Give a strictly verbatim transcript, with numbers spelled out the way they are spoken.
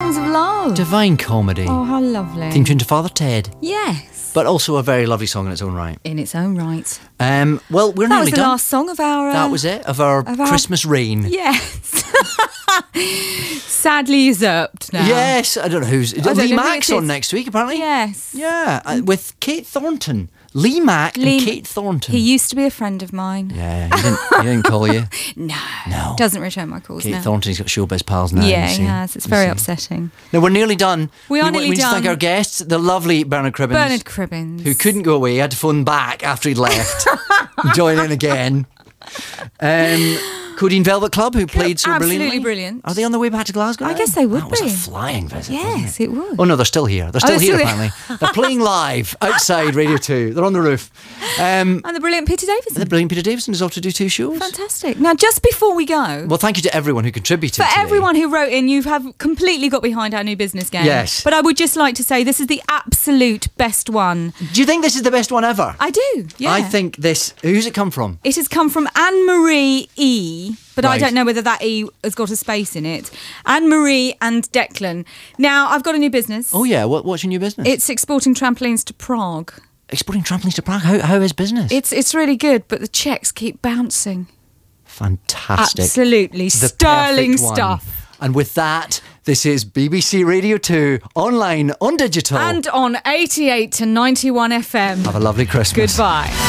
Songs of Love. Divine comedy. Oh, how lovely. Theme tune to Father Ted. Yes. But also a very lovely song in its own right. In its own right. Um, well, we're that nearly was the done. last song of our... Uh, that was it, of our, of our Christmas reign. Yes. Sadly usurped now. Yes, I don't know who's... don't Lee know who Mack's it on is. next week, apparently. Yes. Yeah, uh, with Kate Thornton. Lee Mack Lee- and Kate Thornton. He used to be a friend of mine. Yeah, he didn't, he didn't call you. No. No. Doesn't return my calls Kate now. Thornton's got showbiz pals now. Yeah, you he see. has. It's You very see. upsetting. Now, we're nearly done. We are we, nearly we just done. thank our guests, the lovely Bernard Cribbins. Bernard Cribbins. Who couldn't go away. He had to phone back after he'd left. Join in again. Um, Codeine Velvet Club, who played so Absolutely brilliantly. brilliant. Are they on their way back to Glasgow? I now? guess they would That was be. a flying visit. Yes, wasn't it? it would. Oh no, they're still here. They're Oh, still they're here still apparently. They're playing live outside Radio two. They're on the roof. Um, And the brilliant Peter Davison. the brilliant Peter Davison is off to do two shows. Fantastic. Now, just before we go, Well, thank you to everyone who contributed for today. everyone who wrote in, you have completely got behind our new business game. Yes. But I would just like to say this is the absolute best one. Do you think this is the best one ever? I do, yeah. I think this... Who's it come from? It has come from Anne-Marie E., but I Right. don't know whether that E has got a space in it. Anne-Marie and Declan. Now, I've got a new business. Oh yeah, what, what's your new business? It's exporting trampolines to Prague. Exporting trampolines to Prague. How, how is business? It's it's really good, but the checks keep bouncing. Fantastic. Absolutely The sterling perfect one. stuff. And with that, this is B B C Radio two, online, on digital. And on eighty-eight to ninety-one F M. Have a lovely Christmas. Goodbye.